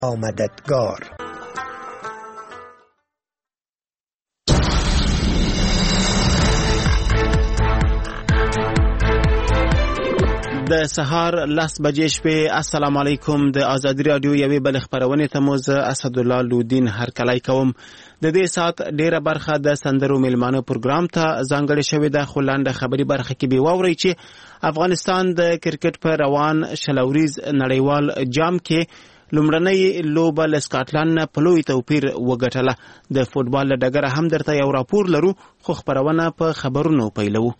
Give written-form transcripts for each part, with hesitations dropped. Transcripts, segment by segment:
آمددگار. د سهار 10 بجې شپې. السلام علیکم. د ازادي رادیو یوې بل خبرونه ته مو زه اسد الله لودین هرکلی کوم. د دې سات ډیره برخه د سندرو میلمانه پروګرام ته ځانګړې شوې ده، خو لاندې خبري برخه کې به واورئ چې افغانستان د کرکټ په روان شلوریز نړیوال جام کې لومړنۍ لوبه له سکاټلند نه په لوی توپیر وګټله. د فوټبال له ډګره هم درته یو راپور لرو، خو خبرونه په خبرونو پیلوو.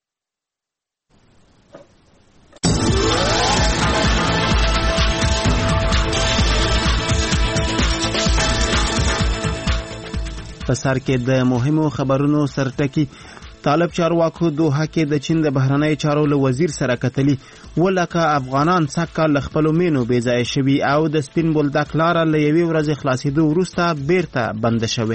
په سر کې د مهمو خبرونو سرټکی. طالب چارواکو دوحه کې د چین د بهرنۍ چارو له وزیر سره کتلي، ولکه افغانان سږ له خپلو مینو بې ځایه شوي او د سپین بولدک لاره له یوې ورځې خلاصېدو وروسته بیرته بنده شوې.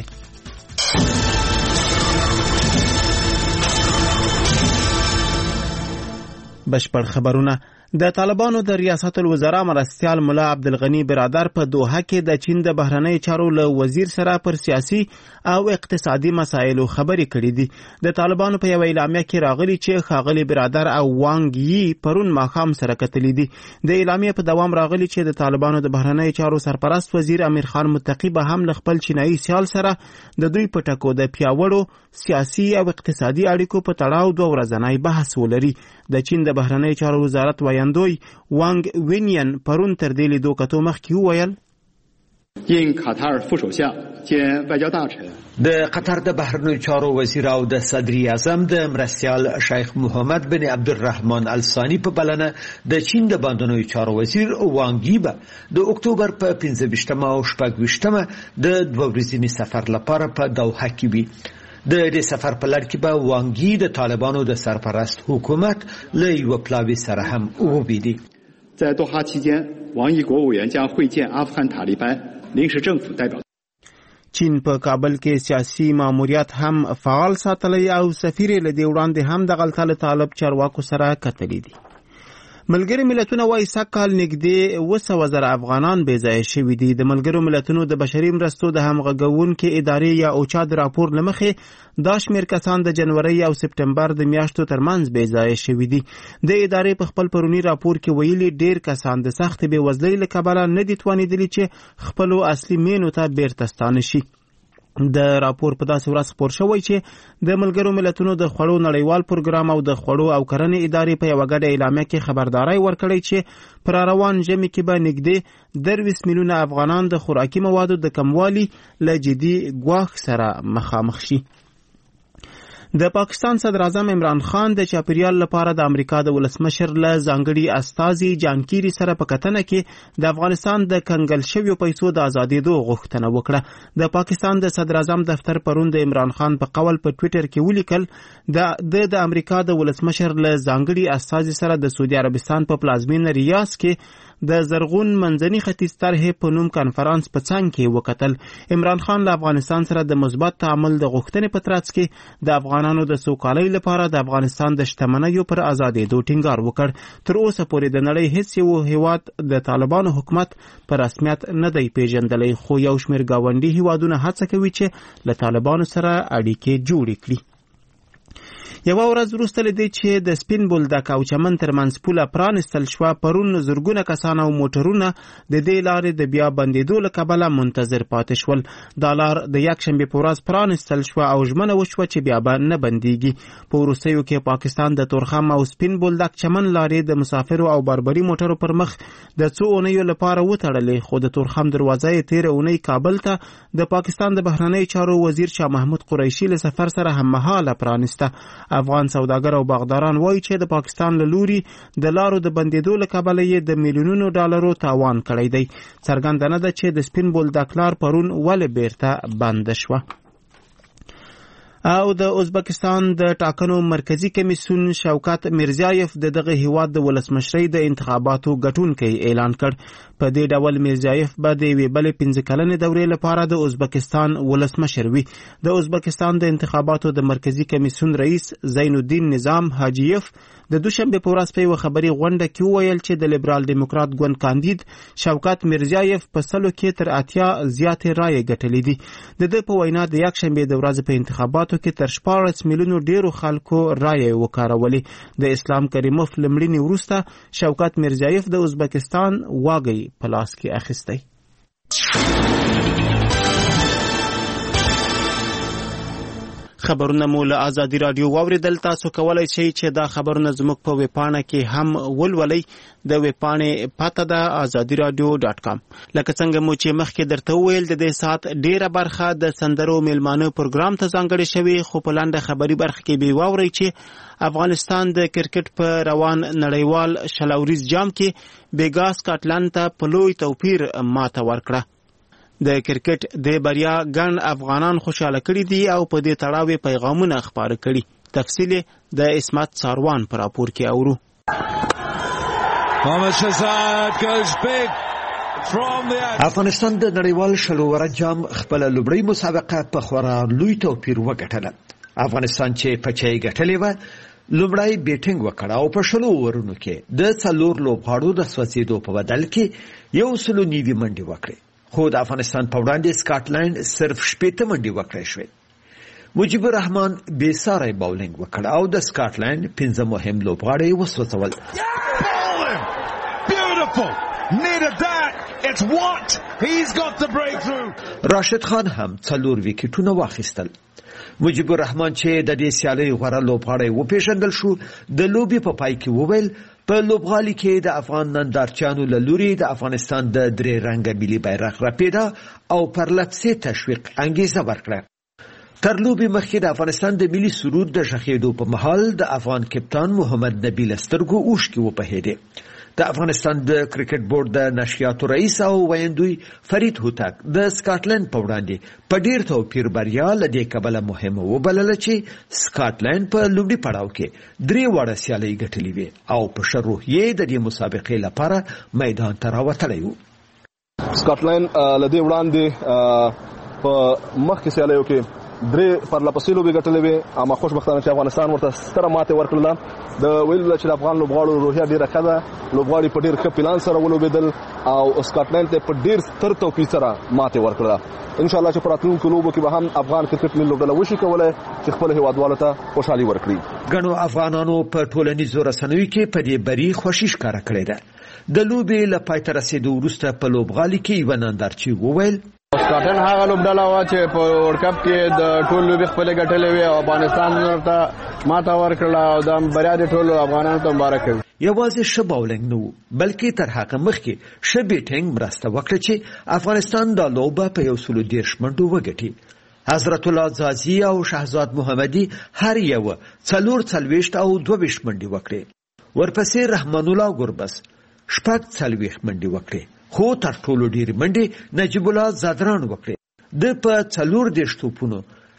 بشپړ خبرونه. د طالبانو د ریاست الوزرا مرستیال ملا عبدالغنی برادر په دوحه کې د چین د بهرنۍ چارو له وزیر سره پر سیاسي او اقتصادي مسایلو خبرې کړې دي. د طالبانو په یو اعلامیه کې راغلي چې ښاغلي برادر او وانګ یي پرون ماښام سره کتلي دي. د اعلامیه په دوام راغلي چې د طالبانو د بهرنۍ چارو سرپرست وزیر امیر خان متقی به هم له خپل چینایي سیال سره د دوی په ټکو د پیاوړو سیاسي او اقتصادي اړیکو په تړاو 2 ورځنی بحث ولري. د چین د بهرنۍ چارو وزارت ویاندوی وانګ وینین پرون تر دې لیدو کتو مخکې وویل د قطر د بهرنیو چارو وزیر او د صدر اعظم د مرستیال شیخ محمد بن عبدالرحمن الثانی په بلنه د چین د بهرنیو چارو وزیر وانګ یي به د اکتوبر په 15 او 26 د 2 ورځني سفر لپاره په دوحه کې وي. د دې سفر په لړ کې به وانګ یي د طالبانو د سرپرست حکومت له یو پلاوي سره هم وویني. 在多哈期间，王毅国务委员将会见阿富汗塔利班临时政府代表。 چین په کابل کې سیاسي ماموریت هم فعال ساتلی او سفیر له دې وړاندې هم د غلطه طالب چارواکو سره کتلی دي. ملګری ملتونه وايي سږ نږدې 200,000 افغانان بې ځایه شوي دي. د ملګرو ملتونو د بشري مرستو د همغږونکې ادارې یا اوچا د راپور له مخې دا شمېر کسان د جنوري او سپټمبر د میاشتو ترمنځ بې ځایه شوي دي. د ادارې په خپل پرونی راپور کې ویلي ډېر کسان د سختې بېوزلۍ له کبله نه دي توانېدلي چې خپلو اصلي مینو ته بیرته ستانه شي. د راپور په داسې ورځ خپور شوی چې د ملګرو ملتونو د خوړو نړیوال پروګرام او د خوړو او کرنې ادارې په یوه ګډه اعلامیه کې خبرداری ورکړی چې پر روان ژمي کې به نږدې 20 میلیونه افغانان د خوراکي موادو د کموالي له جدي ګواښ سره مخامخ شي. د پاکستان صدر اعظم عمران خان د چاپیریال لپاره د امریکا د ولسمشر له ځانګړي استازي جان کیری سره په کتنه کې د افغانستان د کنګل شویو پیسو د ازادېدو غوښتنه وکړه. د پاکستان د صدر اعظم دفتر پرون د عمران خان په قول په ټویټر کې ولیکل د امریکا د ولسمشر له ځانګړي استازي سره د سعودي عربستان په پلازمینه ریاض کې د زرغون منځني ختیځ طرحې په نوم کانفرانس په څنګ کې وکتل. عمران خان له افغانستان سره د مثبت تعامل د غوښتنې په ترڅ کې د افغانانو د سوکالۍ لپاره د افغانستان د شتمنیو پر ازادېدو ټینګار وکړ. تر اوسه پورې د نړۍ هیڅ یو هیواد د طالبانو حکومت په رسمیت نه دی پیژندلی، خو یو شمېر ګاونډي هیوادونه هڅه کوي چې له طالبانو سره اړیکې جوړې کړي. یوه ورځ وروسته له دې چې د سپین بولدک او چمن ترمنځ پوله پرانستل شوه، پرون زرګونه کسان او موټرونه د دې لارې د بیا بندېدو له کبله منتظر پاتې شول. دا لار د یکشنبې په ورځ پرانستل شوه او ژمنه وشوه چې بیا به نه بندېږي. په وروستیو کې پاکستان د تورخم او سپین بولدک چمن لارې د مسافرو او باربري موټرو پر مخ د څو اونیو لپاره وتړلې، خو د تورخم دروازه یې تېره اونۍ کابل ته د پاکستان د بهرنۍ چارو وزیر شاه محمود قریشي له سفر سره هممهاله پرانسته. افغان سوداګر او باغداران وایي چې د پاکستان له لوري د لارو د بندېدو له کبله یې د میلیونونو ډالرو تاوان کړی دی. څرګنده نه ده چې د سپین بولدک لار پرون ولې بیرته بنده شوه. او د ازبکستان د ټاکنو مرکزی کمیسیون شوکت میرزیایف دغه هیواد د ولسمشری د انتخاباتو ګټونکی اعلان کړ. په دې ډول میرزیایف به د یوې بلې 15 کلنې دورې لپاره د ازبکستان ولسمشر وي. د ازبکستان د انتخاباتو د مرکزی کمیسیون رئیس زین الدین نظام حاجیف د دوشنبه په ورځ په خبري غونډه کې وویل چې د لیبرال دیموکرات ګوند کاندید شوکت میرزیایف په سلو کې تر 80 زیاتې رایې ګټلې دي. د دې په وینا د یک شنبه د ورځې په انتخاباتو کې تر 14 میلیونو ډیرو خلکو رایې وکارولې. د اسلام کریموف لمړینی وروسته شوکت میرزیایف د ازبکستان واګي په لاس کې اخیستی. خبرونه مو له آزادی رادیو واوریدل. تاسو کولای شئ چې دا خبرونه زموږ په ویبپاڼه کې هم ولولئ. د ویبپاڼې پته ده azadiradio.com. لکه څنګه مو چې مخکې درته وویل د دې ساعت ډیره برخه د سندرو میلمانه پروګرام ته ځانګړې شوې، خو په لنډه خبري برخه کې به واورئ چې افغانستان د کرکټ په روان نړیوال شلوریز جام کې بیګا سکاټلند ته په لوی توپیر ماته ورکړه. د کرکټ د بریا ګڼ افغانان خوشاله کړي دي او په دې تړاو پیغامونه خبره کړي. تفصیل د اسمت ساروان پر راپور کې اورو. افغانستان د نړیوال شلوره جام خپل لومړی مسابقه په خورا لوی توپیر وګټله. افغانستان چې پچای ګټلې و لومړی بیټینګ وکړ او په شلو ورونو کې د څلور لوبغاړو د سوځېدو په بدل کې یو سلو نیوي منډي وکړي. خو د افغانستان په وړاندې سکاټلند صرف 15 منډي وکړې شوې. مجيب الرحمن بیساره باولینګ وکړ او د سکاټلند 15 مهم لوبغاړي وسوځول. راشد خان هم 4 وکټونه واخیستل. مجيب الرحمن چې د دې سیالي غوړه لوبغاړی وپیژندل شو د لوبي په پای کې وویل په لوبغالي کې د افغان نندارچیانو له لوري د افغانستان د درې رنګه ملي بیرغ رپیده او پر لپسې تشویق انګیزه ورکړه. تر لوبي مخکې د افغانستان د ملي سرود د شخېدو په مهال د افغان کپتان محمد نبی لسترګو اوښکې وپهېدې. د افغانستان د کرکټ بورډ د نشریاتو رئیس او ویندوی فرید هوتک د سکاټلند په وړاندې په ډیر توپیر بریا له دې کبله مهمه وبلله چې سکاټلند په لومړي پړاو کې 3 وړه سیالۍ ګټلې وې او په ښه روحیې د دې مسابقې لپاره میدان ته راوتلی و. سکاټلند له دې وړاندې په مخکې سیالیو کې 3 پرلپسې لوبې ګټلې وې، اما خوشبختانه چې افغانستان ورته ستره ماتې ورکړله. د ویل چې د افغان لوبغاړو روحیه ډیره ښه ده، لوبغاړي په ډیر ښه پلان سره ولوبېدل او سکاټلند ته په ډیر ستر توپیر سره ماتې ورکړه. ان شاء الله چې په راتلونکو لوبو کې به هم افغان کرکټ ملي لوبډله وشي کولای چې خپل هیوادوالو ته خوشحالي ورکړي. ګڼو افغانانو په ټولنیزو رسنیو کې په دې بری خوښي ښکاره کړې ده. د لوبې له پای ته رسېدو وروسته په لوبغالي کې یوه نندارچی وویل سکاټلند هغه لوبډله وه چې په ورلډ کپ کې د ټول لوبې خپلې ګټلې وې او افغانستان ورته ماته ورکړله او دا بریا د ټولو افغانانو ته مبارک وي. یوازې ښه باولینګ نه و بلکې تر هغه مخکې ښه بیټینګ مرسته وکړه چې افغانستان دا لوبه په 130 منډو وګټي. حضرت الله زازي او شهزاد محمدي هر یو 44 او 22 منډي وکړي. ورپسې رحمان الله ګربس 46 منډي وکړي. خو تر ټولو ډیر منډي نجیب الله زادران وکړي. د په 14 توپونو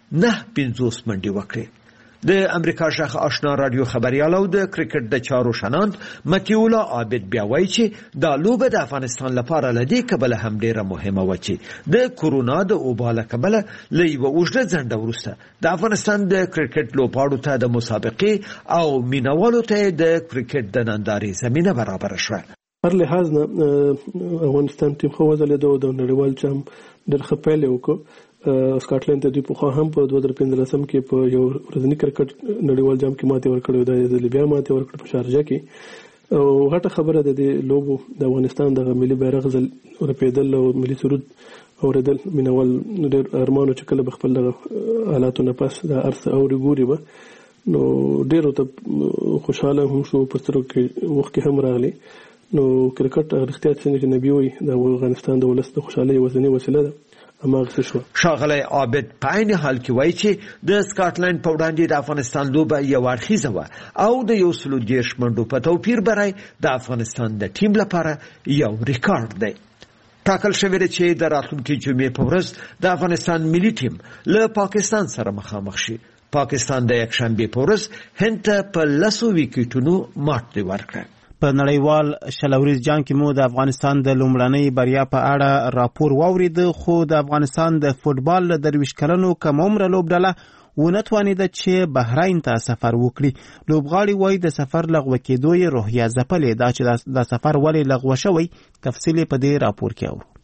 9-50 منډي وکړي. د امریکا شاخ آشنا رادیو خبريال او د کرکټ د چارو شناند متیولا عابد بیا وایي چې دا لوبه د افغانستان لپاره لدی کبله هم ډیره مهمه و چې د کورونا د اوباله کبله لې و اوږده ځنډ ورسته د افغانستان د کرکټ لوبغاړو ته د مسابقې او مینوالو ته د کرکټ د نندارې زمينه برابر شوه. هر لحاظ نه افغانستان ټیم خو وځلېدو د نړیوال جام ډېر ښه پیل وکړ. سکاټلند ته دوی پخوا هم په 2015 کې په یو ورځني کرکټ نړیوال جام کې ماتې ورکړې، د لیبیا ماتې ورکړه په شارجه کې. او غټه خبره ده د لوبو د افغانستان د ملي بیرغ ځل رپېدل او ملي سرود اوریدل مینوال ډېر ارمانو چې کله خپل د حالاتو نه پس د ارث اوري ګوري به نو ډېر ته خوشاله هم شو، په سترګو کې وخت کې هم راغلی. نو کرکټ اړتیا څنګه چې نبی وي د افغانستان د ولس د خوشحالۍ وسیله وسیله ده. ښاغلی عابد په عین حال کې وایي چې د سکاټلند په وړاندې د افغانستان لوبه یو اړخیزه وه او د 130 منډو په توپیر برای د افغانستان د ټیم لپاره یو ریکارډ دی. ټاکل شوی دی چې د راتلونکي جمعې په ورځ د افغانستان ملي ټیم له پاکستان سره مخامخ شي. پاکستان د یکشنبه په ورځ هند ته په 10 وکټونو ماتې ورکړه. په نړیوال شلوريز جام کې مو د افغانستان د لومړنۍ بریا په اړه راپور واورید، خو د افغانستان د فوتبال د 23 کلنو کم عمر لوبډله ونتوانیده چې بحرین ته سفر وکړي. لوبغاړي وایي د سفر لغوه کېدو یې روحیه ځپلې ده چې د سفر ولې لغوه شوی. تفصیل په دې راپور کې اورو.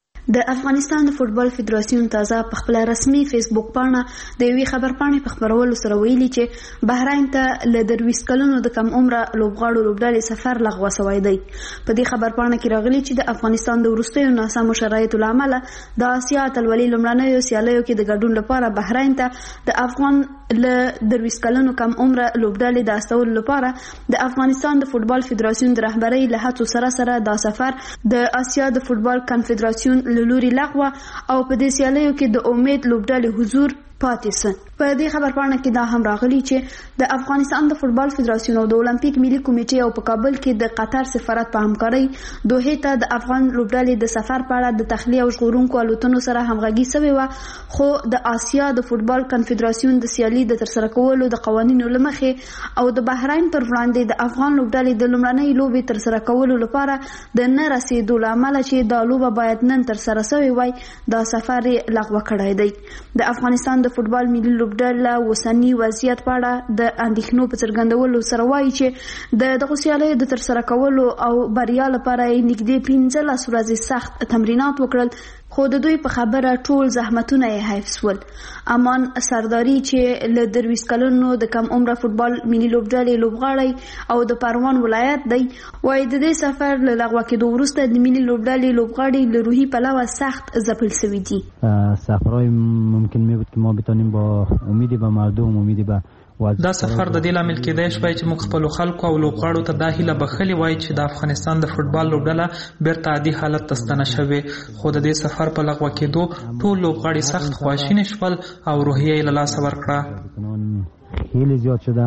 د افغانستان د فوتبال فدراسیون تازه په خپل رسمي فیسبوک پاڼه د یوې خبرپاڼې په خبرولو سره ویلي چې بحرین ته له 23 کلونو د کم عمره لوبغاړو لوبډلې سفر لغوه شوی دی. په دې خبرپاڼه کې راغلي چې د افغانستان د وروستیو ناسمو شرایطو له امله د آسیا اتلولۍ لومړنیو سیالیو کې د ګډون لپاره بحرین ته د افغان له 23 کلونو کم عمره لوبډلې د استولو لپاره د افغانستان د فوتبال فدراسیون د رهبرۍ له هڅو سره دا سفر د آسیا د فوتبال کنفدراسیون لوري لغوه او په دې سیالیو کې د امید لوبډلې حضور پاتې سن. په دې خبرپاڼه کې دا هم راغلي چې د افغانستان د فوتبال فدراسیون او د اولمپیک ملي کمیټې او په کابل کې د قطر سفارت په همکارۍ دوحې ته د افغان لوبډلې د سفر په اړه د تخلیه او ژغورونکو الوتنو سره همغږي شوې وه، خو د آسیا د فوتبال کنفدراسیون د سیالي د ترسره کولو د قوانینو له مخې او د بحرین پر وړاندې د افغان لوبډلې د لومړنۍ لوبې ترسره کولو لپاره د نه رسیدو له امله چې دا لوبه باید نن ترسره شوې وای، دا سفر لغوه کړی دی. د افغانستان د فوتبال ملي لوبډله وسنی وضعیت په اړه د اندېښنو په څرګندولو سره وایي چې د دغو سیالیو د ترسره کولو او بریا لپاره یې نږدې 15 ورځې سخت تمرینات وکړل، خو د دوی په خبره ټول زحمتونه یې حیف سول. امان سرداری چې له 23 کلونو د کم عمره فوتبال ملي لوبډلې لوبغاړی او د پروان ولایت دی، وایي د دې سفر له لغوه کېدو وروسته د ملي لوبډلې لوبغاړي له روحي پلوه سخت ځپل شوي دي. سفرهای ممکن می بود که ما بتونیم با امیدی به مردم، امیدی به دا سفر د دې لامل کېدای شوی چې موږ خپل خلکو او لوبغاړو ته دا هیله بخښلې وای چې د افغانستان د فوتبال لوبډله بیرته عادي حالت ته ستنه شوې، خو د دې سفر په لغوه کېدو ټول لوبغاړي سخت خواشیني شول او روحیه یې له لاسه ورکړه. خیلی زیاد شده،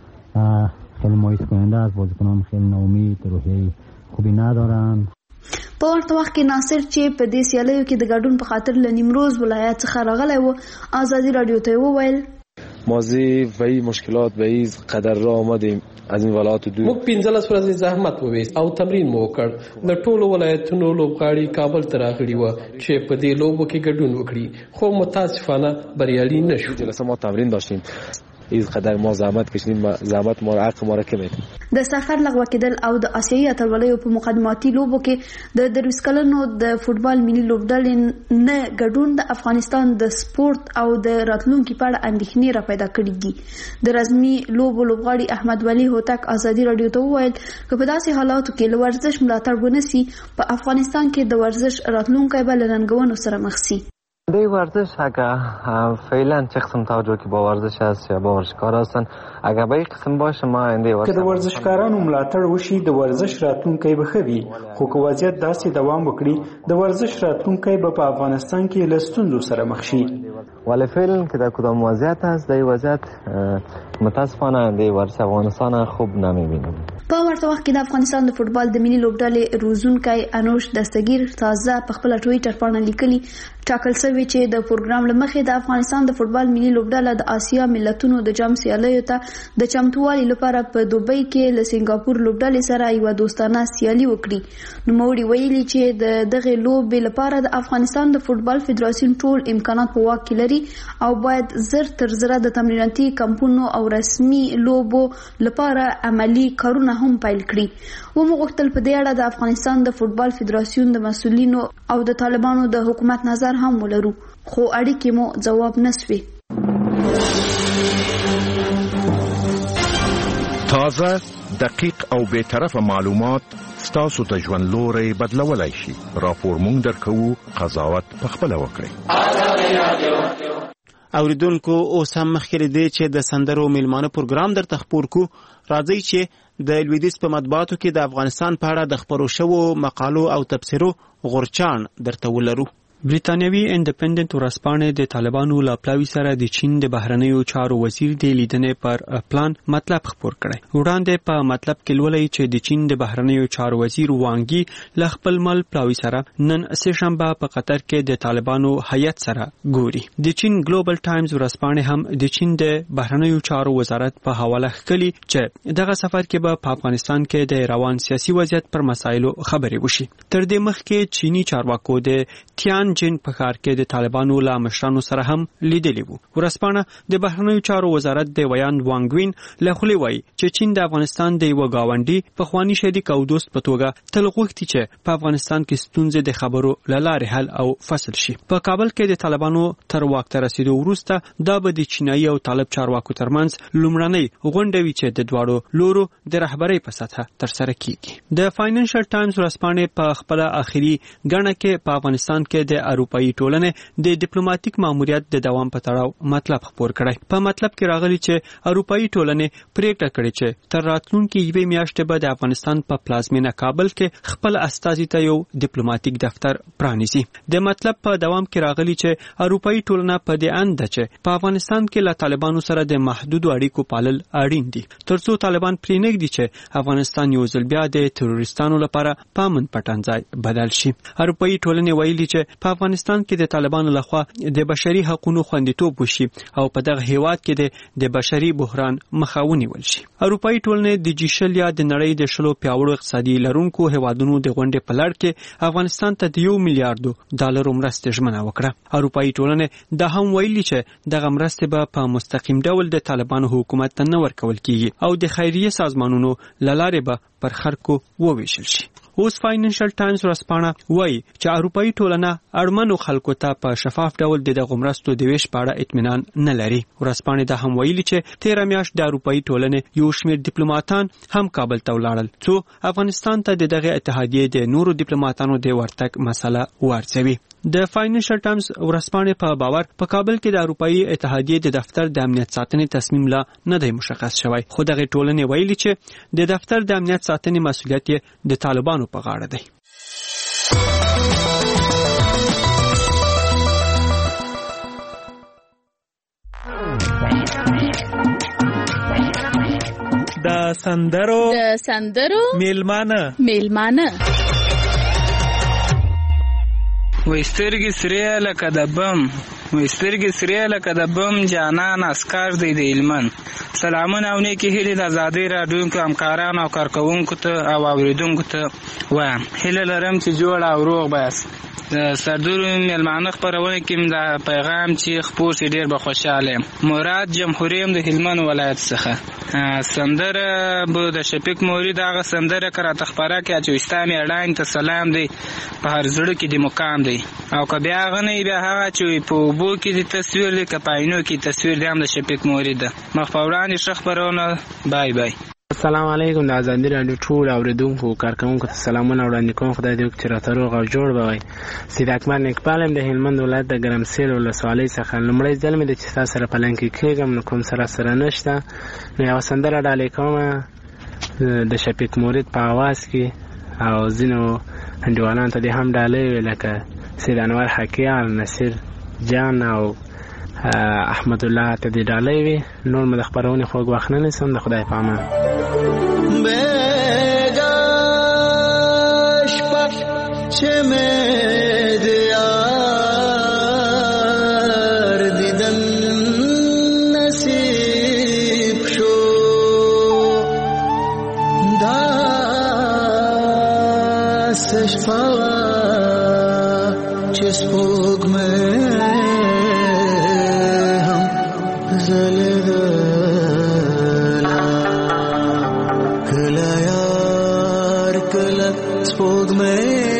خیلی مایوس کننده است، بازیکنان خیلی ناامید، روحیه خوبی ندارن. په ورته وخت کې ناصر چې په دې سیالیو کې د ګډون په خاطر له نیمروز ولایت څخه راغلی و، آزادي رادیو ته وویل مازی و این مشکلات به این قدر را آمدیم از این ولایات دور. موږ 15 ورځې زحمت وویست او تمرین مو وکړ. د ټولو ولایتونو لوبغاړي کابل ته راغلي و چې په دې لوبو کې ګډون وکړي، خو متاسفانه بریالي نشو. جلسه ما تمرین داشتیم، این قدر ما زحمت کشیدیم، زحمت ما حق ما را کمید. د سفر لغوه کېدل او د آسیایي اتلولیو په مقدماتي لوبو کې د 23 کلنو د فوتبال ملي لوبډلې نه ګډون د افغانستان د سپورت او د راتلونکي په اړه اندېښنې را پیدا کړې دي. د رسمي لوبو لوبغاړي احمد ولی هوتک آزادي رادیو ته وویل که په داسې حالاتو کې له ورزش ملاتړ ونسي، په افغانستان کې د ورزش راتلونکی به له ننګونو سره مخ شي. دی ورزش اگر فعلا چه قسم توجه که با ورزش هست یا با ورزشکار هستن، اگر به این قسم باشه ما آینده که د ورزشکارانو ملاتړ وشي د ورزش راتلونکی به ښه وي، خو که وضعیت داسې دوام وکړي د ورزش راتلونکی به په افغانستان کې له ستونزو سره مخ شي. ولی فعلا که در کدام وضعیت هست در وضعیت متاسفانه آینده ورزش افغانستان خوب نمیبینیم. په ورته وخت کې د افغانستان د فوتبال د ملي لوبډلې روزونکی انوش دستگیر تازه په خپل ټویټر باندې لیکلي ټاکل شوی چې د پروګرام لمخې د افغانستان د فوتبال ملي لوبډله د آسیا ملتونو د جام سیالیو ته د چمتووالي لپاره په دوبۍ کې له سنگاپور لوبډلې سره یو دوستانه سیالي وکړي. نوموړي ویلي چې د دغه لوبې لپاره د افغانستان د فوتبال فدراسیون ټول امکانات په واک کې لري او باید زر تر زره د تمریناتي کمپونو او رسمي لوبو لپاره عملی کارونه هم پیل کړي. ومو غوښتل په دې اړه د افغانستان د فوتبال فدراسیون د مسؤلینو او د طالبانو د حکومت نظر هم ولرو، خو اړیکې مو ځواب نسوي. تازه، دقیق او بی‌طرفه معلومات ستاسو ته ژوند لوري بدلولای شي. راپور مونږ درکوو، قضاوت پخپله وکړئ. اوریدونکو اوس هم مخکې دی چې د سندرو میلمانه پروګرام درته خپور کو. راځي چې د لویدیځ په مطبوعاتو کې د افغانستان په اړه د خبرو شوو مقالو او تبصرو غورچاڼ درته ولرو. بریتانیوي انډیپندنت ورځپاڼې د طالبانو له پلاوي سره د چین د بهرنیو چارو وزیر د لیدنې پر پلان مطلب خپور کړی. وړاندې په مطلب کې لولای چې د چین د بهرنیو چارو وزیر وانګي له خپل مل پلاوي سره نن سه شنبه په قطر کې د طالبانو هیئت سره ګوري. د چین ګلوبل ټایمز ورځپاڼې هم د چین د بهرنیو چارو وزارت په حواله کړي چې دغه سفر کې به په افغانستان کې د روان سیاسي وضعیت پر مسایلو خبرې وشي. تر دې مخکې چینی چارواکو د تیان جن په ښار کې د طالبانو له مشرانو سره هم لیدلي وو. ورځپاڼه د بهرنیو چارو وزارت د ویان وانګوین له خولې وایي چې چین د افغانستان د یو گاونډي پخوانی شریک او دوست په توګه تل غوښتي چې په افغانستان کې ستونزې د خبرو له لارې حل او فصل شي. په کابل کې د طالبانو تر واک ته رسیدو وروسته دا به د چینایي او طالب چارواکو ترمنځ لومړنۍ غونډه وي چې د دواړو لورو د رهبرۍ په سطحه ترسره کیږي. د فاینانشل ټایمز ورځپاڼې په خپل اخري غڼه کې په افغانستان کې د اروپאי ټولنې د ډیپلوماټیک ماموریت د دوام په تړاو مطلب خپور کړی. په مطلب کې راغلی چې اروپאי ټولنې پریکړه کړې چې تر راتلونکي یوې میاشتې به د افغانستان په پلازمینه کابل کې خپل استازي ته یو ډیپلوماټیک دفتر پرانیزي. د مطلب په دوام کې راغلی چې اروپאי ټولنه په دې اند ده چې په افغانستان کې له طالبانو سره د محدود اړیکو پالل اړین دي ترڅو طالبان پرې نږدي چې افغانستان یو ځل بیا د تروریستانو لپاره پامن پټنځای بدل شي. اروپאי ټولنې ویلي چې په افغانستان کې د طالبانو لخوا د بشري حقوقو خوندیتوب وشي او په دغه هیواد کې د بشري بحران مخه ونیول شي. اروپאי ټولنې د جیشل یا د نړۍ د شلو پیاوړو اقتصادي لرونکو هیوادونو د غونډې په لړ کې افغانستان ته د $1 میلیارډ مرستې ژمنه وکړه. اروپאי ټولنې دا هم ویلي چې دغه مرستې به په مستقیم ډول د طالبانو حکومت ته نه ورکول کیږي او د خیریه سازمانونو له لارې به پر خلکو وویشل شي. اوس فاینانشل ټایمز ورځپاڼه وایي چې اروپאי ټولنه اړمنو خلکو ته په شفاف ډول دغه مرستو د ویش په اړه اطمینان نه لري. ورځپاڼې دا هم ویلي چې 13 میاشت د اروپאי ټولنې یو شمېر ډیپلوماټان هم کابل ته ولاړل څو افغانستان ته دغه اتحادیې د نورو ډیپلوماټانو د ورتګ مسله ورڅوي. د فاینانشل ټایمز ورځپاڼې په باور په کابل کې د اروپאי اتحادیې د دفتر د امنیت ساتنې تصمیم لا نه دی مشخص شوی خو دغه ټولنې ویلي چې د دفتر د امنیت ساتنې مسؤلیت د طالبانو په غاړه دی. د سندرو میلمانه وسترګې سرې لکه د بم وسترګې سرې لکه د بم جانان اسکار دی د علمن. سلامونه او نیکی هیلې د ازادۍ راډیو کې همکارانو او کارکوونکو ته او اوریدونکو ته وایم هیله لرم چې جوړ او روغ باسئ. د سردورو میلمانه خپرونه کې دا پیغام چې خپور سي ډیر به خوشاله یم. مراد جمهوریم د هلمند ولایت څخه سندره به د شفیق مورید هغه سندره کرا تخبره کې چې اسلامي اړین ته سلام دی په هر زړه کې د مقام دی او که بیا غنی بیا هغه چې په بو کې د تصویر دی کپاینو کې تصویر دی هم د شفیق مورید مخفوران شخ خبرونه بای بای. السلام علیکم. د ازادي راډیو ټول اوریدونکو کارکونکو ته سلامونه وړاندې کوم. خدای دې وکړي چې راته روغ او جوړ به وي. سید اکبر نیکپال یم د هلمند ولایت د ګرمسیر ولسوالۍ څخه. لومړی ځل مې د چې تاسو سره په لنډ کې کېږم نو کوم سره نشته نو یوه سندره ډالۍ کومه د شفیق مورید په اواز کې او ځینو انډیوالانو ته دې هم ډالۍ وي لکه سید انور حکیال، نصیر جان او احمد الله ته دې ډالۍ وي. نور مې د خپرونې خوږ وخت نه نیسم. د خدای په امان. چه میں دیار دیدن نصیب شو داستش پاوا چه سپوگ میں ہم زلدلا کلا یار کلا سپوگ میں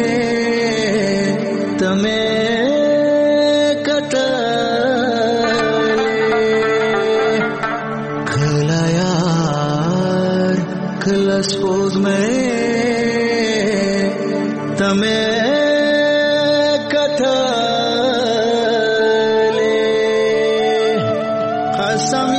سپوز میں تمہیں کتھلے قسم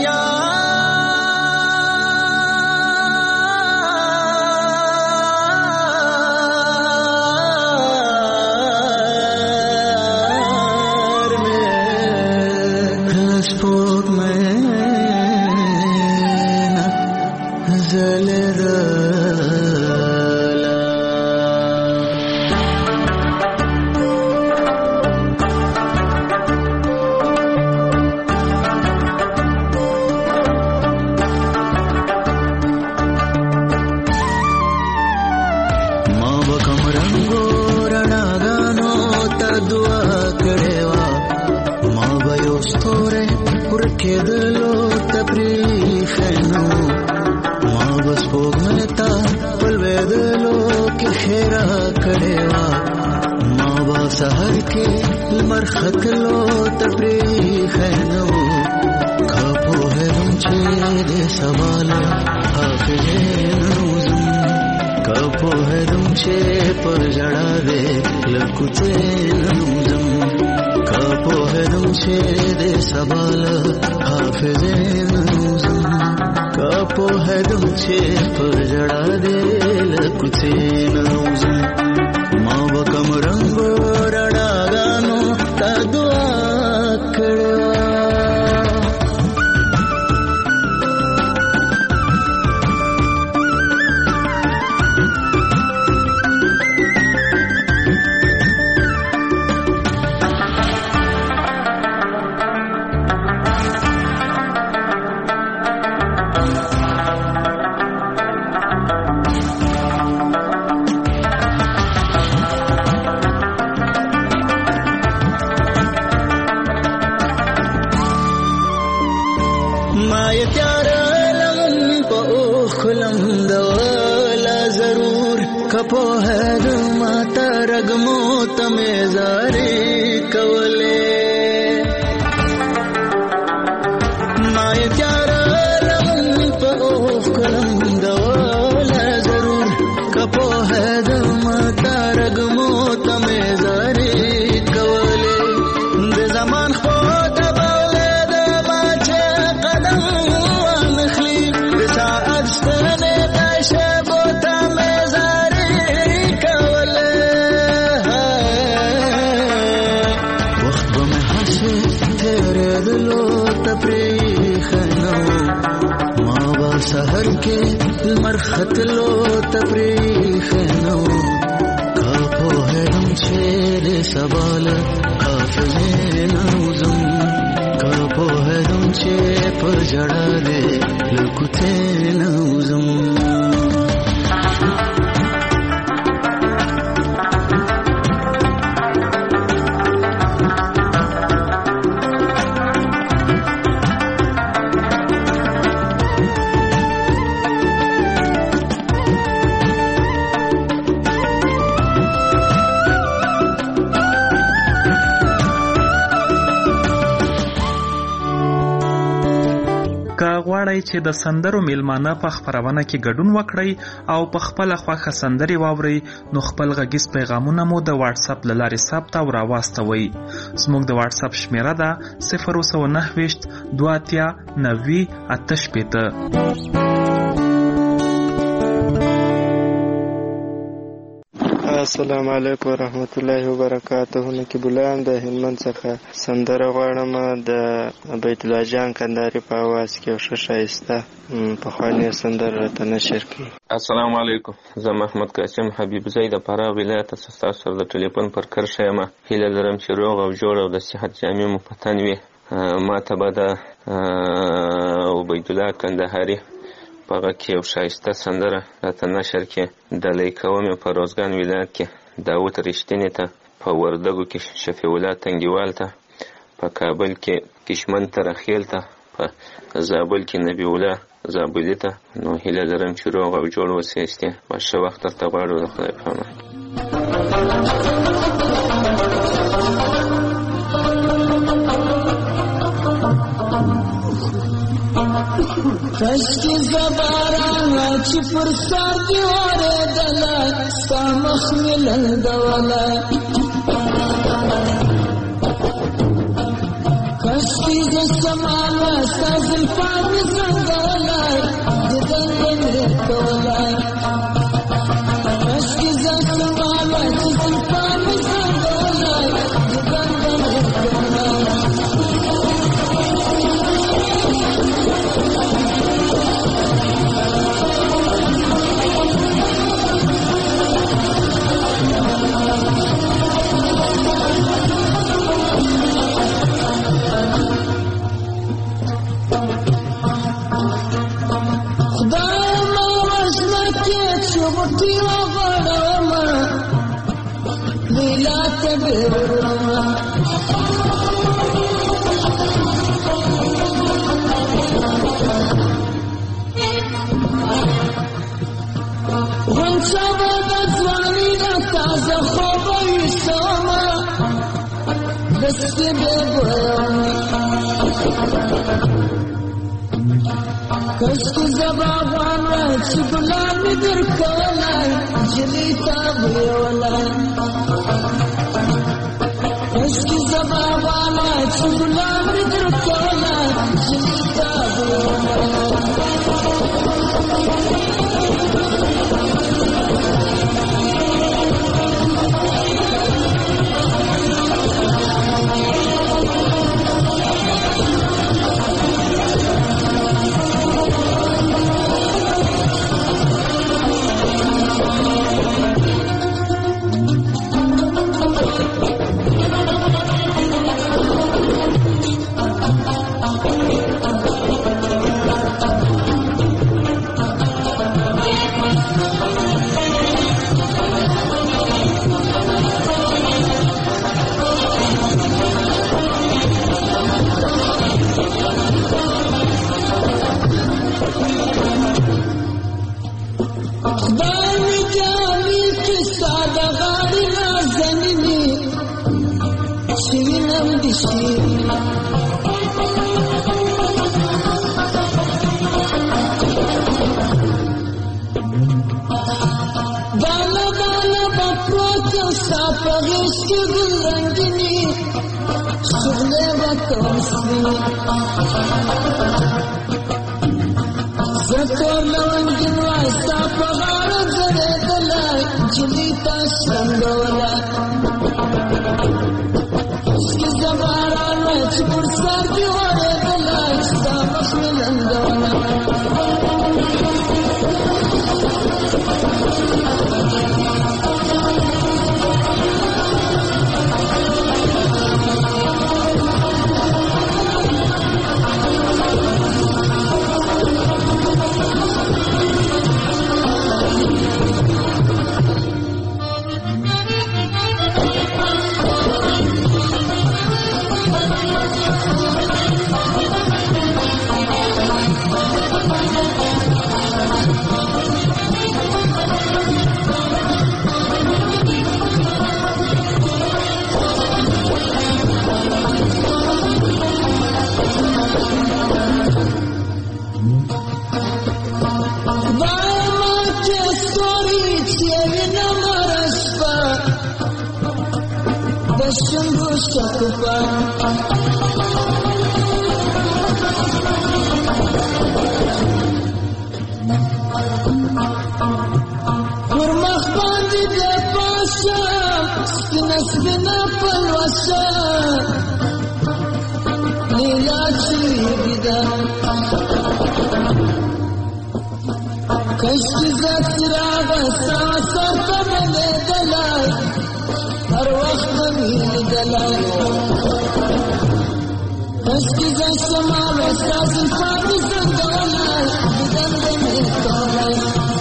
کېدلو تپریخنو ما بس پوغمتا پلوېدلو کې خیرا کړېوا ما با سحر کې لمر ختلو تپریخنو کاپو هرم چې دې سوال حافظې نوزم کاپو هرم چې پر جړا دې لکوته نوزم کاپو هرم چې دې سوال حافظې نوزم کاپو هرم چې پر جړا دې لکوته نوزم ما وکم رنگ رډاګانو تا دعا کړو کپو هر ماتا رگمو تمیزاری کولے مای تیارا لغن پا اوف کلم دولا ضرور کپو هر ماتا رگمو تمیزاری کولے د زمان خود باولے د باچه قدم وانخلی بساعت ستنے دشه بوتا سحر کې لمر ختلو تفریخنو کاپو هرم چې دې سوال حافظې نوزم کاپو هرم چې پر جړا دې لکوته نوزم غواړئ چې د سندرو میلمانه په خپرونه کې ګډون وکړئ او په خپل خوښه سندرې واورئ نو خپل غږیز پیغامونه مو د واتس اپ له لارې ثبت او راواستوئ. زموږ د واتس اپ شمیره ده 029 2 90 88. السلام علیکم ورحمت الله وبرکاته. نقیب الله د هلمند څخه سندره غواړم د بیت الله جان کندهاري په आवाज کې او شایسته پخوانۍ سندره راته نشر کړي. السلام علیکم. زه محمد قاسم حبیب زئی د فراه ولایت څخه تاسو د ټلیفون پر کرښه یم. هیله لرم چې روغ او جوړ او د صحت جامې مو په تن وي. ما ته به د بیت الله کندهاري پاگه که او شایسته سندره راته نشر که دلی کومی په روزگان ولایت که داوود رشتینی تا په وردگو که شفیع الله تنگیوال تا په کابل که کشمن ترخیل تا په زابل که نبی الله زابلی تا نو هیله لرم چې روغ او جوړ وسیستی باشه وقت درته غواړو د خدای په امان. کشکی زبارا چی پر سادی واره دلا ستا مخملن دولا کشکی زسمالا ستا زلفانی زنگولا ددنگن رکولا کشکی زسمالا چی زلفانی زنگولا ددنگن رکولا دستی بگویم کشکی زبابان را چی گلامی در کولای جلی تا بیولای کشکی زبابان را چی گلامی در کولای جلی تا بیولای زکور لونگین واستا پغار زده دلای جلی تاشند ولای اسکی زباران وچ پرسار دیواره دلای ستا مخملند ولای کشکی زکراغ ساسر تبنی دلای هر وقت بمیل دلای کشکی زشمال سازی فاقی زندولای بدن دمیل دولای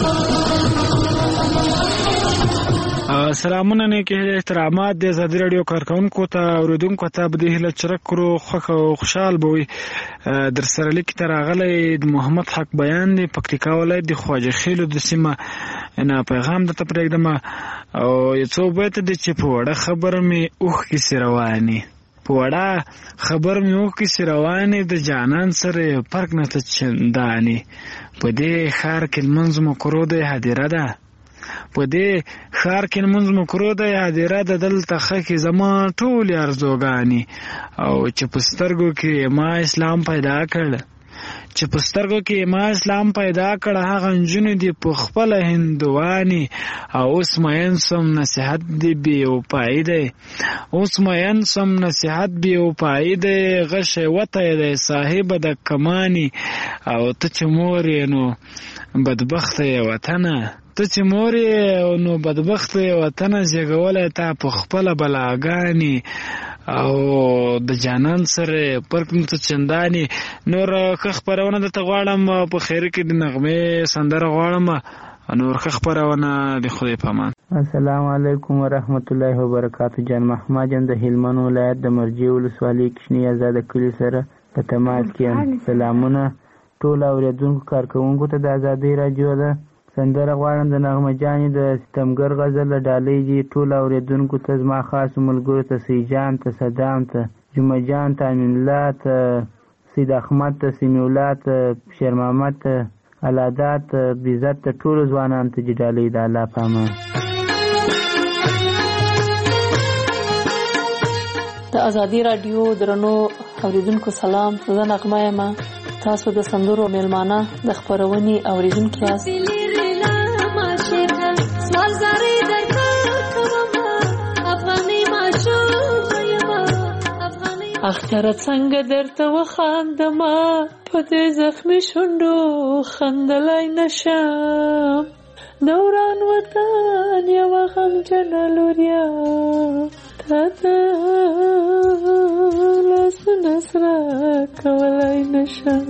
سلامونه نه کې احترامات د آزادي رادیو کارکونکو ته اوریدونکو ته به د هله چرک کرو خوښ او خوشحال بوي در سره لیک تر غلې محمد حق بیان دی پکتیکا ولایت د خواجه خیلو د سیمه نه پیغام د تپریدم او یڅو بیت د چې په وړه خبر می اوخ کې سروانی په وړه خبر می اوخ کې سروانی د جانان سره فرق نه چندانی په دې خار کې منځ مو کرو د هدیره ده په دې خار کې منځ مکرو د یادره د دلته خکې زما ټول ارزوګانی او چې پسترګو کې ما اسلام پیدا کړ چې پسترګو کې ما اسلام پیدا کړ هغه جن دي په خپل هندواني او اوس مېن سم نصيحت دی بي او پایده اوس مېن سم نصيحت بي او پایده غشه وته دی صاحب د کمانی او ته چې مور نو بدبخت وطن ته چې مورې نو بدبخت وطن زیږولای تا په خپل بلاګانی او د جانان سره پرک ته چندانی نور خبرونه د تغواړم په خیر کې د نغمه سندره غواړم نور خبرونه د خدای په امان. السلام علیکم ورحمت الله وبرکاتہ. جان محمد جان د هلمند ولایت د مرجی ولسوالۍ کشنی آزاد کلی سره په تماس کې سلامونه ټول اوریدونکو کارکونکو ته د آزادۍ رادیو ده سندره غواړم د نغمه جانې د ستمګر غزل ډالۍ دي ټول اورېدونکو ته، زما خاصو ملګرو ته، سیجان ته، صدام ته، جمعه جان ته، امین الله ته، سید احمد ته، سمیع الله ته، شیر محمد ته، الادا ته، عزت ته، ټولو ځوانانو ته چې ډالۍ د الله په امان. د ازادي راډیو درنو اوریدونکو سلام، زه نغمه یم. تاسو د سندرو میلمانه د خبرونې اوریدونکو یاست. اختر څنګه درته وخاندما په دې زخمي شونډو خندلای نشم، دوران وطن یو غمجنه لوریا تا ته لاسونه سره کولای نشم.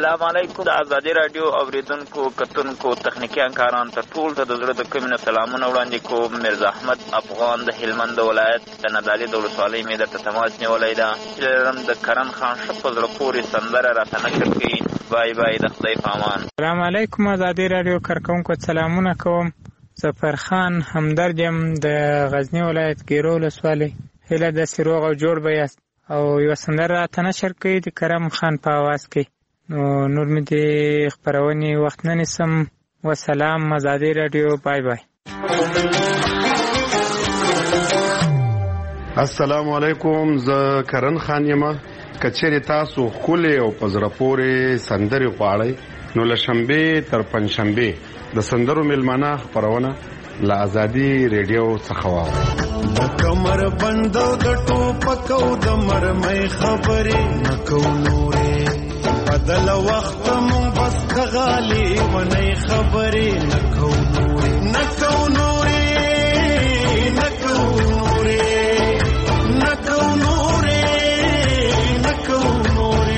السلام علیکم. د ازادي رادیو اوریدونکو کتونکو تخنیکی همکاران ته ټول ته د زړه د کومې سلامونه وړاندې کوم. مرزا احمد افغان د هلمند ولایت د نادعلي د ولسوالۍ مې درته تماس نیولی ده. هیله لرم د کرن خان ښه په زړه پورې سندره راته نشر کړي. بای بای، د خدای په امان. سلام علیکم ازادي رادیو کارکونکو سلامونه کوم. ظفر خان همدرد یم د غزنی ولایت ګیرو ولسوالۍ. هیله داسې روغ او جوړ به یاست او یوه سندره راته نشر کړئ د کرم خان په اواز کې. نور مې د خپرونې وخت نه نیسم. وسلام ازادي رادیو. بای بای. السلام علیکم. زه کرن خان یم. کچېرې تاسو ښکلې او په زړه پورې سندرې غواړئ نو له شنبې تر پنجشنبې د سندرو میلمانه خپرونه له ازادي ریډیو څخه واورئ. د کمر بندو د ټوپکو د مرمۍ خبرې نه کوو نورې، بدل وخت مونږ بس کغالي ونۍ خبرې نه کوو نورې، نه کوو نورې، نه کوو نورې، نه کوو نورې، نه کوو نورې.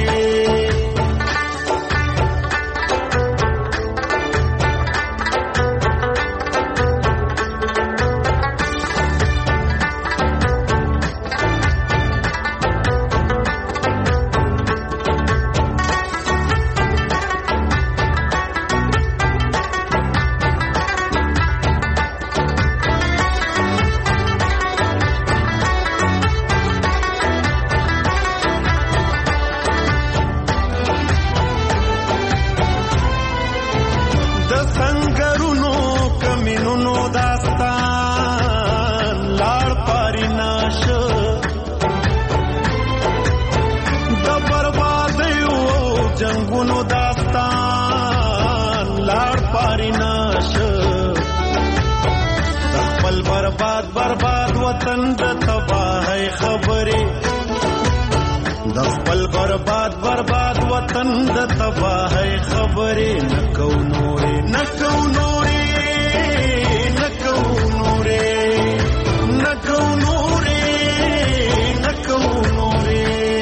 برباد وطن د تباہی خبرې، د خپل برباد وطن د تباہی خبرې نه کوو نورې، نه کوو نورې، نه کوو نورې، نه کوو نورې، نه کوو نورې.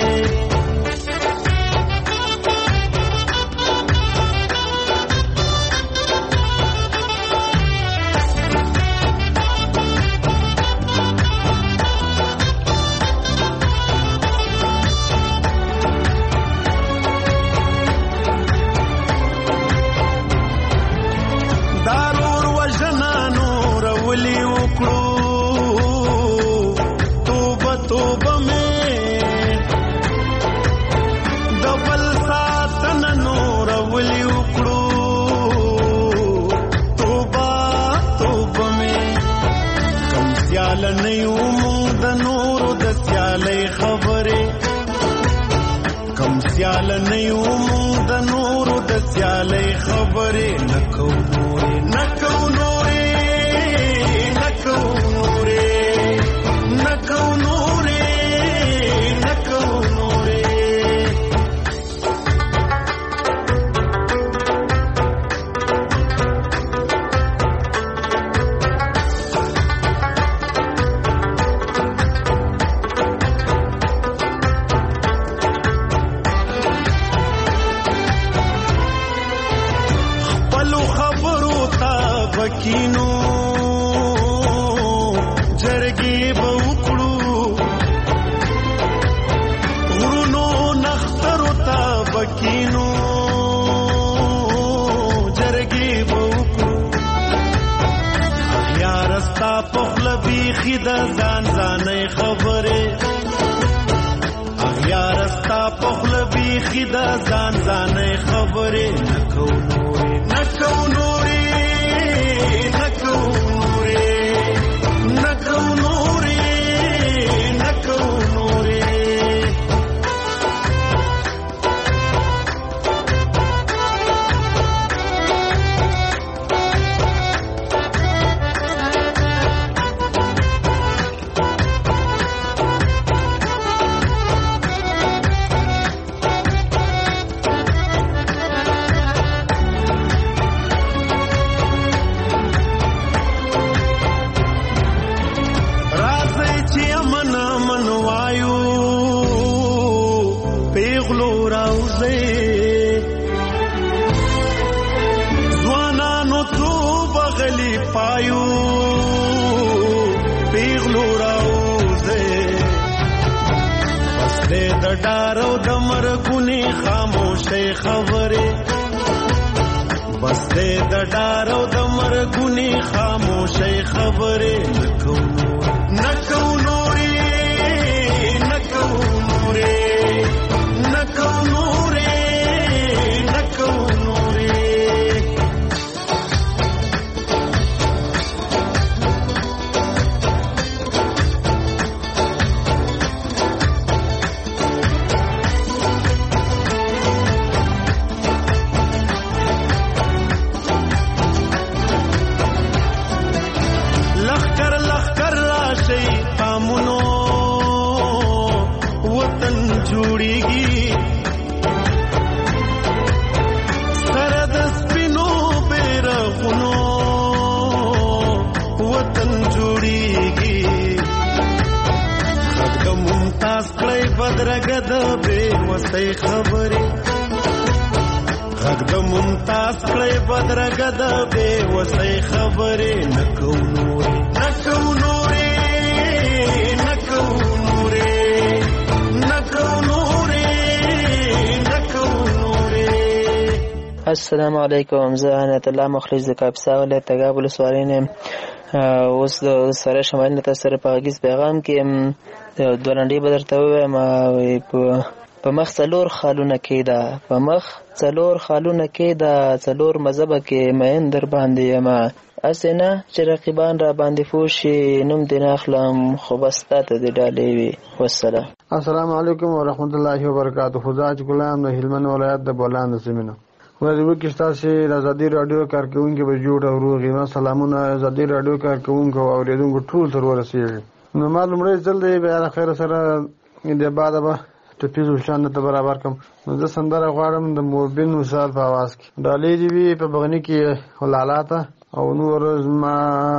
سیال نه یو مونږ د نورو د سیالۍ خبرې نه کوو نورې، نه کوو نورې، نه کوو نورې، نه کوو نورې، نه کوو نورې. کینو جرګې به وکړو، غرونو نخترو ته به کینو جرګې به وکړو. یاره ستا په خوله بیخي د ځان ځانۍ خبرې، یاره ستا په خوله بیخي د ځان ځانۍ خبرې نه کوو نورې، نه کوو نورې، نه کوو نورې، نه کوو نورې، نه کوو نورې. پایو پیغلو راوزه بس دې د ډارو د مرګونی خاموشي خبره بس دې د ډارو د مرګونی خاموشي خبره نکو نوري نکو نوري نکو نوري نکو نوري جوړیږي سره د سپینو بیرغونو وطن جوړیږي غږ د ممتاز کړی بدرګه د بې وسۍ خبرې غږ د ممتاز کړی بدرګه د بې وسۍ خبرې نکو نورې نکو نورې نکو نورې السلام علیکم. زه عنایت الله مخلص د کاپیسا ولایت تګاب ولسوالۍ نه یم. اوس د سره شمالي تاسو سره په غږیز پیغام کې دوه لنډۍ به درته ووایم. په مخ څلور خالونه کېده په مخ څلور خالونه کېده څلور مذهبه کې مین در باندې یمه هسې نه چې رقیبان را باندې پوه شي نوم دې نه اخلم خو بس تا ته دې ډالۍ وي. والسلام. السلام علیکم ورحمت الله وبرکاته. خداج ګلام د هلمند ولایت د بولان د سیمې نه ورځو کې تاسو د ازادي رادیو کارکونکو به جوړ او روغیما سلامونه ازادي رادیو کارکونکو او اوریدونکو ټول تر ورسیږي. نو معلومه ځل دی بیا خیر سره د بعد به ټپیزو شان ته برابر کوم. نو زه سندره غواړم د موربین مثال په आवाज کې ډالې دی وی په بغنی کې ولالاته او نور زما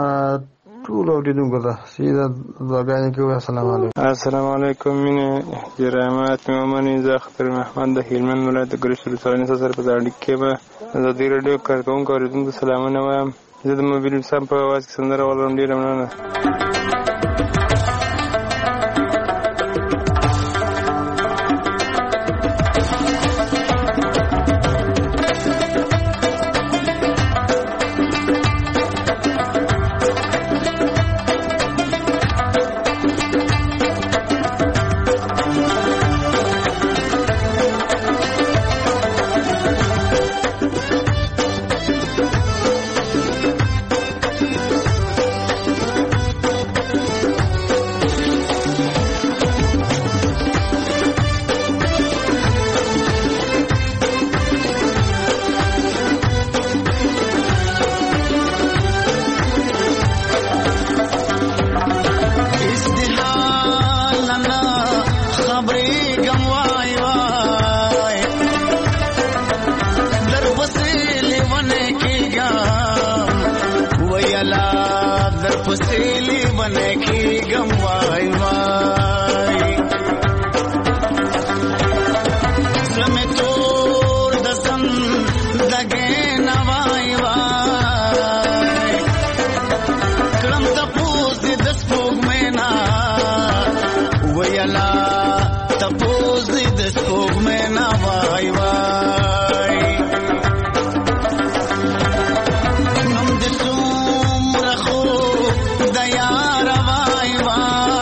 ټول اوریدونکو ته سیده ځوابونه کوي. السلام علیکم. السلام علیکم. مینه جرامات میمنې زه اختر محمد د هلمند ولایت د ګرشت ولسوالۍ سره په ځاړي کې به ازادي رادیو کارکونکو اوریدونکو سلامونه وایم. زه د موبایل سم په आवाज کې سندره ولرم. ډیره مننه. Daya ravai vai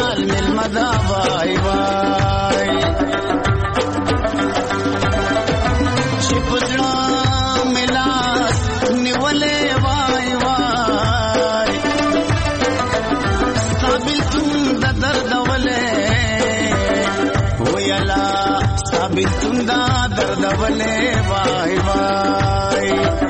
بدلال ملمدا وای وای چې پزړه ملاس نیولې وای وای قابل تم د درد ولې ویلا قابل تم د درد ولې وای وای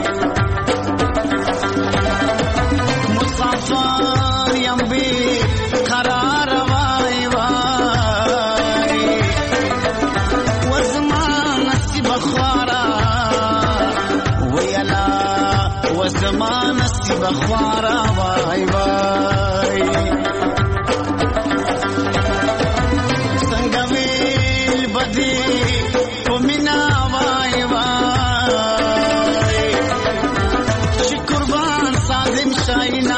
مسافر یم بی قرار وای وای وزمان نصیب خوارا ویلا وزمان نصیب خوارا وای وای څنګه ویل بدی ومینا وای وای چې قربان صادم شاینا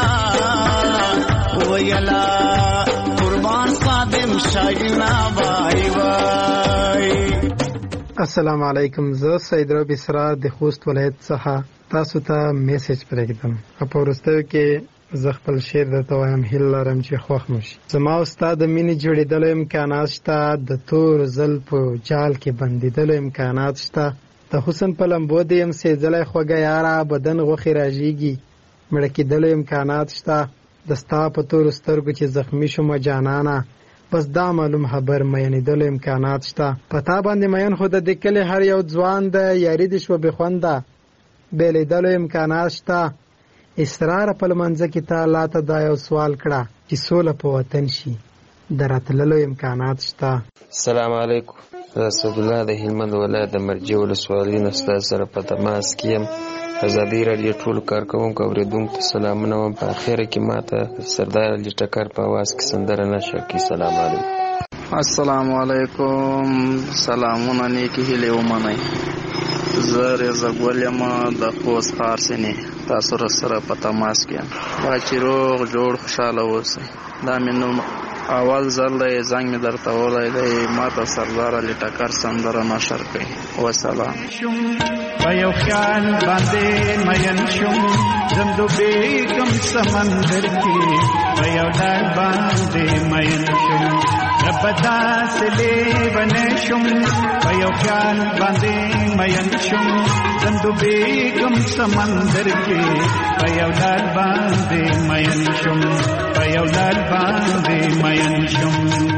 ویلا قربان صادم شاینا وای وای. السلام علیکم. زه سید ربی اسرار د خوست ولایت څخه تاسو ته میسج پرېږدم. په وروستیو کې زه خپل شعر درته وایم، هیله لرم چې خوښ مو شي. زما او ستا د مینې جوړېدلو امکانات شته، د تور زلفو جال کې بندېدلو امکانات شته، د حسن په لمبو دې یم سېځلی خوږه یاره، بدن غوښې راژېږي مړه کېدلو امکانات شته، د ستا په تورو سترګو چې زخمي شومه جانانه، بس دا معلوم خبر مینېدلو امکانات شته. په تا باندې مین خو د دې کلي هر یو ځوان د یاري دې شوه بېخونده، بېلېدلو امکانات شته. اسرار په لمانځه کې تا لا ته دا یو سوال کړه چې سوله په وطن شي، د راتللو امکانات شته. السلام علیکم. زه اسدالله د هلمند ولایت د مرجې ولسوالۍ نه ستاسو سره په تماس کې یم. ازادي راډیو ټولو کارکوونکو اورېدونکو ته سلامونه وایم. په اخره کې ماته سردار علي ټکر په اواز کې سندره نشر کړي. سلام علیکم. السلام علیکم. سلامونه نیکې هیلې ومنئ. زه رضا ګل یم د خوست ښار سینې، تاسو سره په تماس کې یم. باید چې روغ جوړ خوشحاله اوسئ. دا مې نوم اول ځل دی زنګ مې درته ولی دی، ما ته سردار علي ټکر سندره نشر کړئ. وسلام. په یو خیال باندې مین شوم زم ډوبېږم سمندر کې، په یو ډال باندې مین شوم رب داسې لیونی شوم، په یو خیال باندې مین شوم زم ډوبېږم سمندر کې، په یو ډال باندې مین شوم، په یو ډال باندې مین شوم.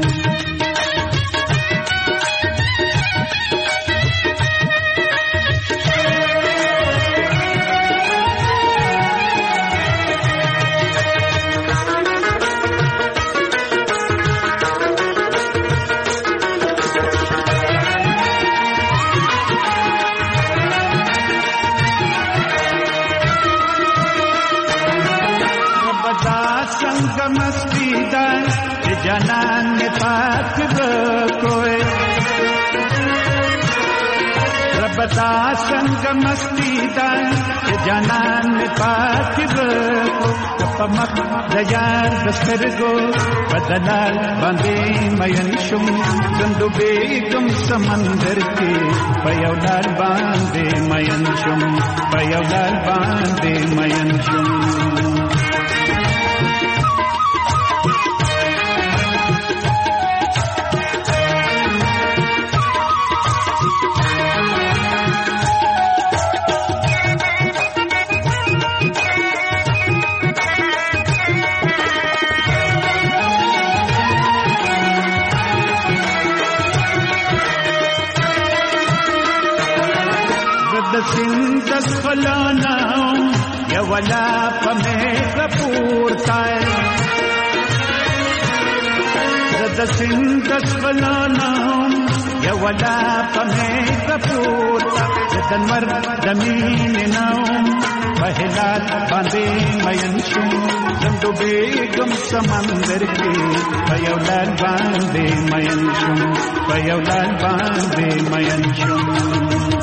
جانان میں پاک کوئے رب دا سنگ مستی دا جانان میں پاک کو پمک دیار دسترگو بدلال باندے مین شم گندو بیگم سمندر کے پیولال باندے مین شم، پیولال باندے مین شم. سندس خلانا یا ولا پمیغ پورتای زد سندس خلانا یا ولا پمیغ پورتا زدنور دمین نوم پہلال باندے مین شم زندو بیگم سمندر کی پیولال باندے مین شم، پیولال باندے مین شم.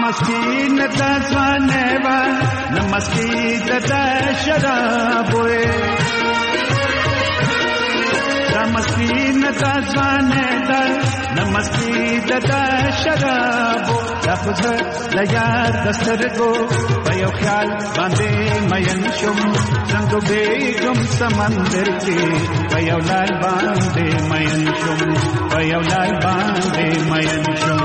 مسکین د ځوانه وا نمسکین د شراب وې مسکین د ځوانه د نمسکین د شراب لفظ د یار د سترګو په یو خیال باندې مین شم څنګه بیګم سمندر کې په یو لال باندې مین شم په یو لال باندې مین شم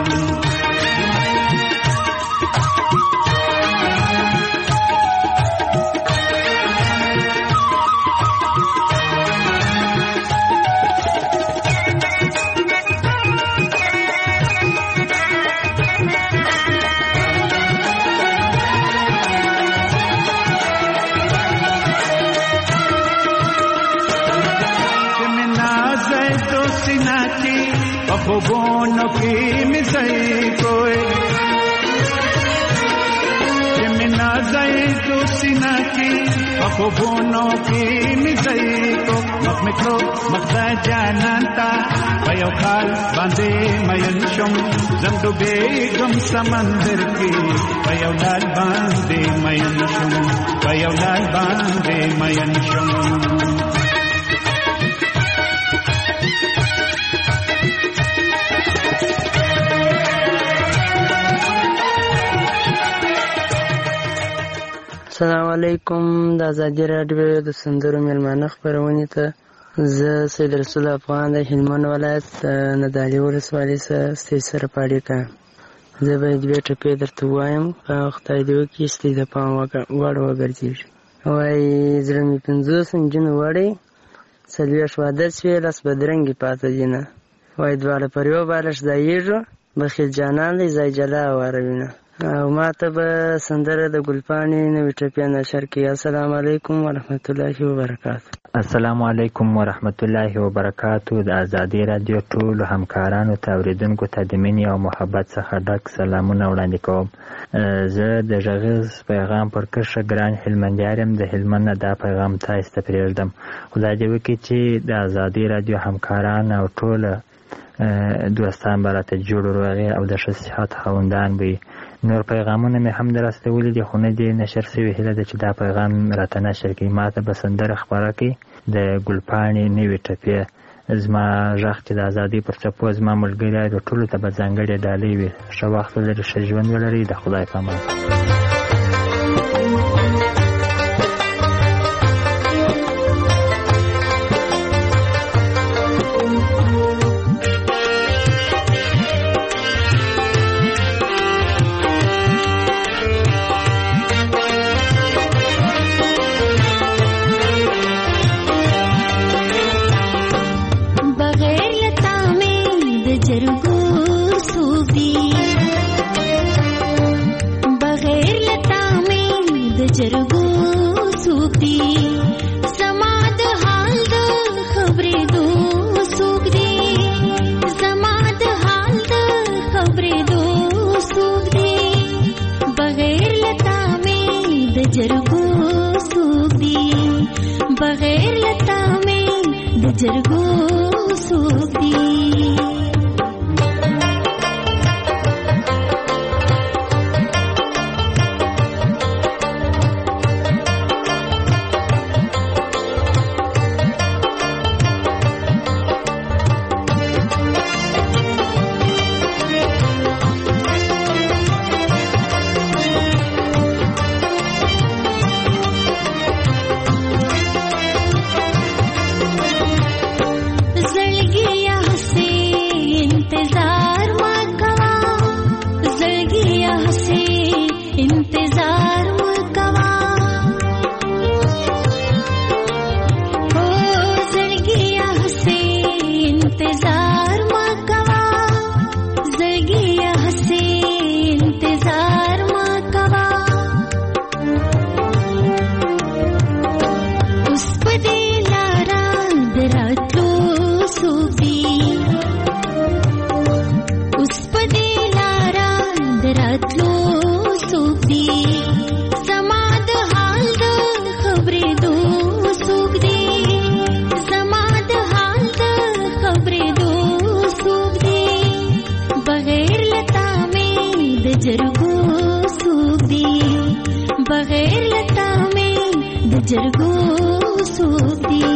خوبونو کی مزئی کوئی جمنا زئی تو سینا کی خوبونو کی مزئی کو مخمکو مخدا جانانتا پیو خال باندے مین شم زندو بیگم سمندر کی پیو لال باندے مین شم پیو لال باندے مین شم السلام علیکم د ازادي راډیو د سندرو میلمانه خپرونې ته زه سید رسول افغان د هلمند ولایت ندالي ولسوالۍ څخه سره پاړې کوم زه به دوې ټپې درته ووایم خدای دې وکړي چې د پام وړ وګرځېږي وایي زړه مې 50 نجونو وړی 40 واده شوې 10 بدرنګې پاته دینه وایي دواړه پر یو بالښت ځایېږو بخیل جانان دی ځای جلا واروینه او ما ته به سندره د ګلپاڼې نوې ټپې نشر کړي السلام علیکم ورحمت الله وبرکاتو السلام علیکم ورحمت الله وبرکاتو د ازادي رادیو ټولو همکارانو ته اوریدونکو ته د مینې او محبت څخه ډک سلامونه وړاندې کوم زه د غږیز پیغام پر کرښه ګران هلمندیار یم د هلمند نه دا پیغام تاسو ته پرېږدم خدای دې وکړي چې د ازادي رادیو همکاران او ټوله دوستان به راته جوړ روغې او د ښه صحت خاوندان وي نور پیغامونه مې هم دررسولي دي خو نه دي نشر شوي هیله ده چې دا پیغام راته نشر کړي ما ته به سندره خپره کړي د ګلپاڼې نوې ټپې زما غږ چې د ازادۍ پر څپو زما ملګري د ټولو ته به ځانګړې ډالۍ وي ښه وخت ولري ښه ژوند ولري د خدای په امان زړګي जरगो सूख दी बगैर लता में द जरगो सूख दी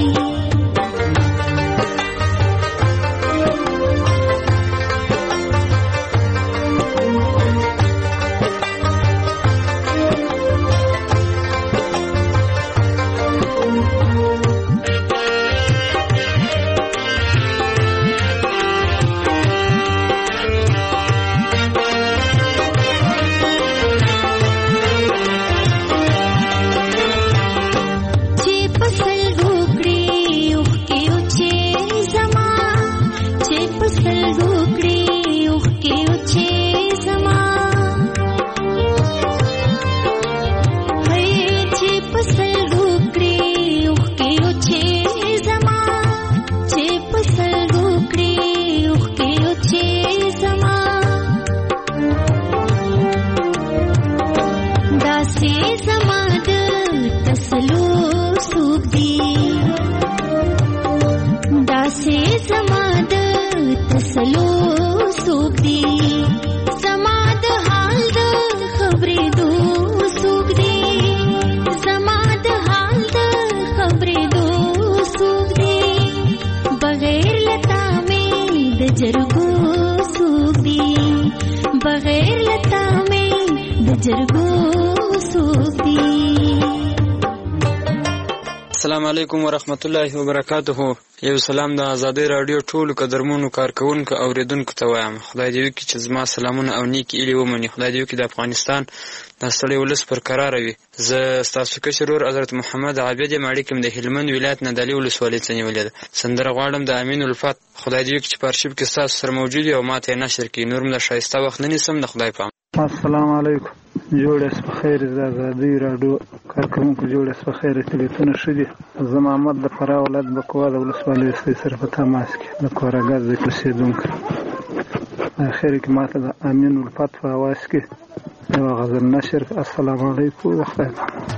السلام علیکم ورحمت الله وبرکاته. یو سلام د آزادۍ رادیو ټولو قدرمنو کارکونکو اوریدونکو ته وایم. خدای دې وکړي چې زما سلامونه او نیک ایلې ومني. خدای دې وکړي د افغانستان د ستړي ولس پر قراره وي. زه ستاسو کشر ورور حضرت محمد عابد یم. اړیکې مې د هلمند ولایت نادعلي ولسوالۍ څخه نیولې ده. سندره غواړم د امین الفت. خدای دې وکړي چې په ارشیف کې ستاسو سره موجود وي او ما ته یې نشر کړي. نور هم د ښایسته وخت نه نیسم. د خدای په امان. السلام علیکم. جوړ اس په خیر. د آزادۍ رادیو کارکونکو جوړ اس په خیر. تلیفون شدي. زه محمد د فراه ولایت بکوا د ولسوالۍ سره په تماس کې د کورګاز د اوسېدونکو. اخر کې ماته د امین الفت په اواز کې یو غزل نشر. السلام علیکم.